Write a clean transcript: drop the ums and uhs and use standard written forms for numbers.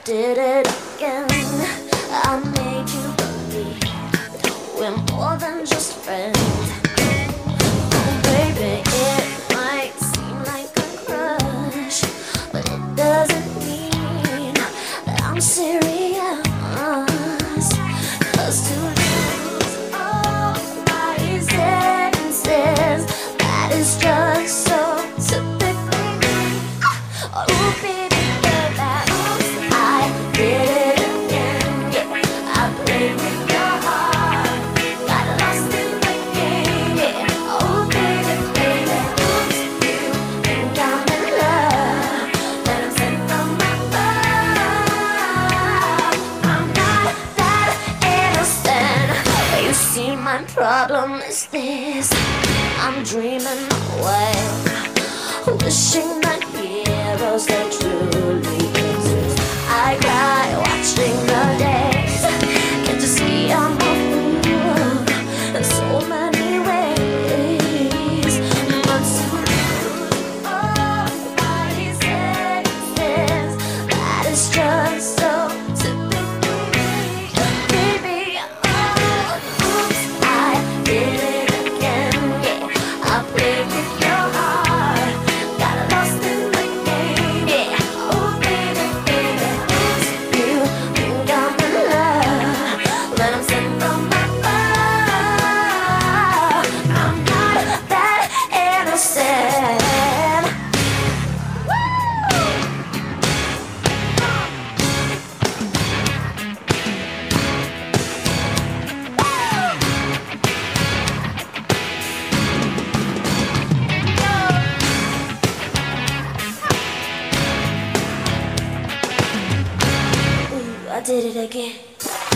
did it again. I made you believe we're more than just friends. Oh, baby, it might seem like a crush, but it doesn't mean that I'm serious. 'Cause to lose all my senses, that is just so typically me. Oh, baby, I did it again. Yeah, I played with your heart, got lost in the game. Yeah, oh baby, baby, oops, you think I'm in love, then I'm sent from above. I'm not that innocent. You see, my problem is this: I'm dreaming away, wishing that heroes they truly exist. I cry watching the days. Can't you see I'm a fool in so many ways? But to lose all my senses, that is just so typically me. Baby, oh, oops, I did it again. Yeah, I played with your heart, got lost in the game. Yeah, oh baby, baby, oops, you think I'm in love, but I'm sent from above. I'm not that innocent. Ooh, I did it again.